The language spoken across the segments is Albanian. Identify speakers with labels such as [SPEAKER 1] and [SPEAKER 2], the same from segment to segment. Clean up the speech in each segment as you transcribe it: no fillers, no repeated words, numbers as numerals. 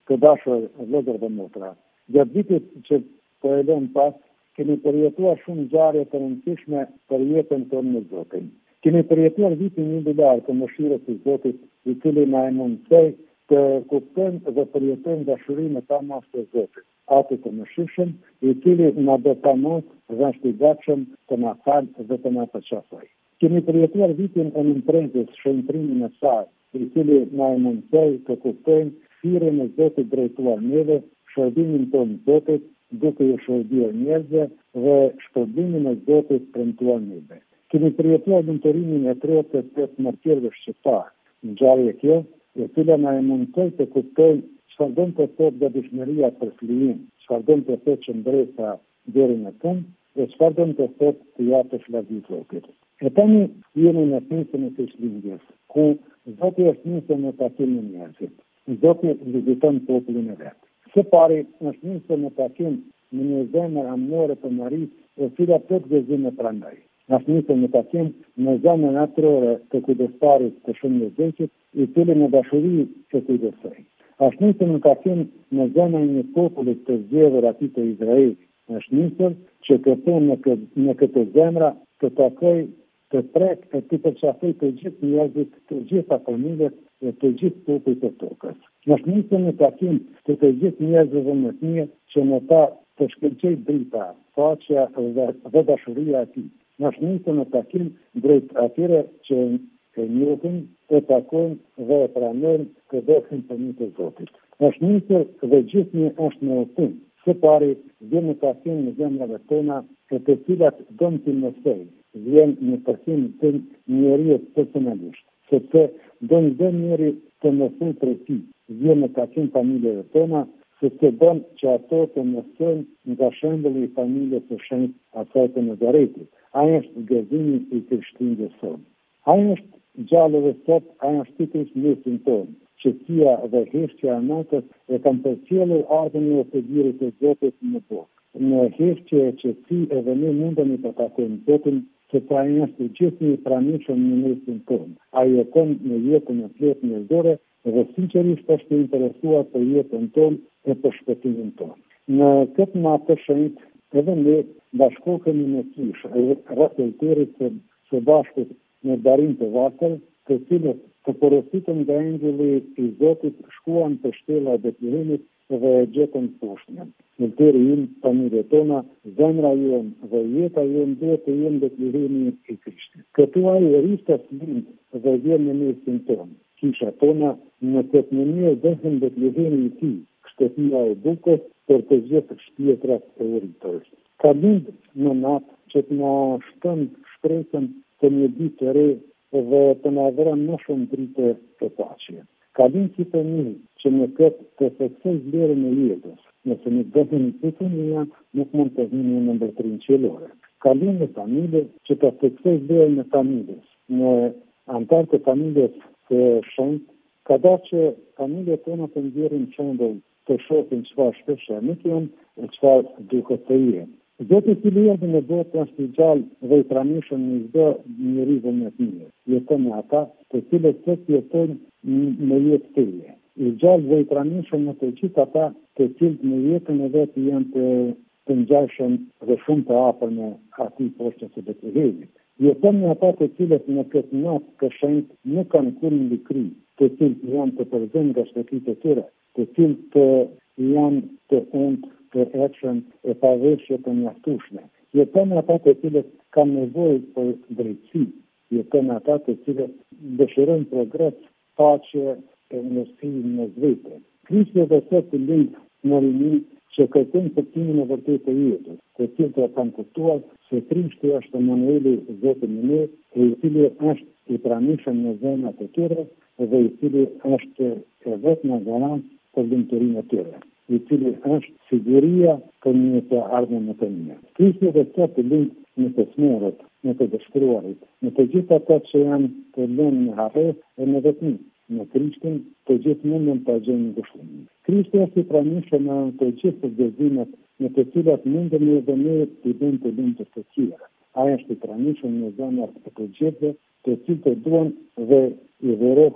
[SPEAKER 1] të dashur vëllezër dhe motra, gjatë vitit që po e lëm pas, kemi përjetuar shumë ngjarje të rëndësishme për jetën tonë me Zotin. Kemi përjetuar vitin jubilar të mëshirës së Zotit, i cili na e mundsoi të kuptojmë dhe përjetojmë dashurinë e tamam të Zotit, atë të mëshirshëm, i cili na do tamam dhe është i gatshëm të na falë dhe të na përqafojë. Kemi përjetuar vitin e nënprezës, shëntrimin e saj, i cili na e mundsoi të kuptojmë thirrjen e Zotit drejtuar neve, shërbimin tonë Zotit, duke i shërbyer njerëzve dhe shpërblimin e Zotit premtuar neve. Kemi përjetuar lumturimin e 38 martirëve shqiptar, ngjarje kjo, e cila na e mundsoi të kuptojmë çfarë do të thotë gatishmëria për flijim, çfarë do të thotë qëndresa deri në fund, dhe çfarë do të thotë të japësh lavdi Zotit. E tani jemi në pjesën e Krishtlindjes, ku Zoti është nisur në takim me njerëzit. Zoti viziton popullin e vet. Së pari është nisur në takim me një zemër amnore të Marisë, e cila plot gëzim e pranoi. Është nisur në takim me zemrën natyrore të kujdestarit të Shëndetësit, i cili në dashuri e kujdesoi. Është nisur në takim me zemrën e një populli të zgjedhur aty të Izraelit. Është nisur që të në këtë zemra të takoj, të prek e të përqafoj të gjithë njerëzit, të gjitha familjet e të gjithë popujt e tokës. Është nisur në takim të gjithë njerëzve më të mirë që në ta të shkëlqej drita, paqja dhe dashuria e tij. Është nisur në takim drejt atyre që e njohin, e takojnë dhe e pranojnë këdeshin për një të Zotit. Është nisur dhe gjithnjë është në udhtim. Së pari vjen në takim në zemrave tona, e të cilat don të mësoj, vjen në takim të njeriu personalisht, sepse don çdo njeri të mësoj prej tij. Vjen në takim familjeve tona, sepse don që ato të mësojnë nga shembulli i familjes së shenjtë, asaj të Nazaretit. Ai është gëzimi i Krishtlindjes sonë. Ai është gjallë dhe sot, ai është i Krishtlindjes tonë. Qetësia dhe heshtja e natës e kanë përcjellur ardhmën e Ofedirit të Zotit në botë. Në heshtje e qetësi edhe ne mundemi të takojmë Zotin, sepse ai është gjithnjë i pranishëm në mesin tonë. Ai jeton në jetën e pletë njerëzore dhe sinqerisht është i interesuar për jetën tonë e për shpëtimin tonë. Në këtë natë të shenjtë, edhe ne bashkohemi me kishë, rreth altarit së bashku në darim të varfër, të cilët të porositën nga engjulli i Zotit shkuan të shtella e Betlehemit dhe e gjetën poshtjen. Altari im, familja tona, zemra jon dhe jeta jon duhet të jenë Betlehemi i Krishtit. Këtu ai ristet lind dhe vjen në mesin tonë. Kisha tona në këtë mënyrë bëhen Betlehemi i tij, shtëpia e bukës për të gjithë shtjetrat e urritës. Ka lind në natë që të na shton shpresën të një ditë të re dhe të na dhëron më shumë dritë të paqe. Ka lind si fëmijë që në këtë të theksoj vlerën e jetës. Nëse nuk bëhen si fëmija, nuk mund të vinë në mbretërinë qiellore. Ka lind në familje që të theksoj vlerën e familjes. Në antar të familjes së shenjtë, ka dashur që familjet tona të nxjerrin shembull, të shohin çfarë shpeshë nuk janë e çfarë duhet të jenë. Zoti i cili erdhi në botë është i gjallë dhe i pranishëm në çdo njeriu më të mirë. Jeton me ata të cilët sot jetojnë në jetë të tyre. I gjallë dhe i pranishëm në të gjithë ata të cilët në jetën e vet janë të ngjashëm dhe shumë të afër me atij poshtën së Betlehemit. Jeton me ata të cilët në këtë natë të shenjtë nuk kanë kurrë mbikëri, të cilët janë të përzemë nga shtëpitë e tyre, të cilët janë të untë, të ecshëm e paveshje të mjaftueshme. Jeton me ata të cilët kanë nevojë për drejtësi, jeton me ata të cilët dëshirojnë progres, paqe e mirësi në vetë. Krishti dhe sot të lind në rini që kërkojnë përtimin e vërtetë të jetës, të cilët e kanë kuptuar se Krishti është Emanueli, Zoti me ne, i cili është i pranishëm në zemrat e tyre dhe i cili është e vetmja garancë për lumturinë e tyre, i cili është siguria për një të ardhmen më të mirë. Krishti dhe sot të lind në të smurët, në të dëshpëruarit, në të gjithë ata që janë të lënë në harres e në vetmi. Në Krishtin të gjithë mundën të gjejnë ngushëllim. Krishti është i pranishëm në të gjithë gëzimet në të cilat mundemi edhe ne të bëjmë të lumtur të tjerë. Ai është i pranishëm në zemrat e të gjithëve, të cilët e duan dhe i verohen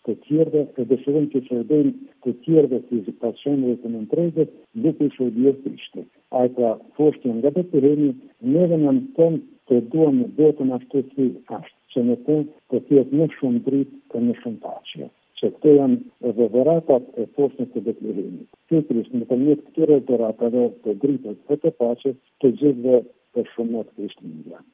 [SPEAKER 1] të tjerëve, e dëshirojmë që shërbejmë të tjerëve si pacientëve të nëntreze, duke i shërbyer Krishtit. Ai pra thoshte nga Betlehemi, neve na mëson të duam botën ashtu si është, që në të jetë më shumë dritë dhe më shumë paqe. Që këto janë edhe dhuratat e poshtës të Betlehemit. Krisht nëpërmjet këtyre dhuratave të dritës dhe të paqes të gjithëve për shumë të Krishtlindja.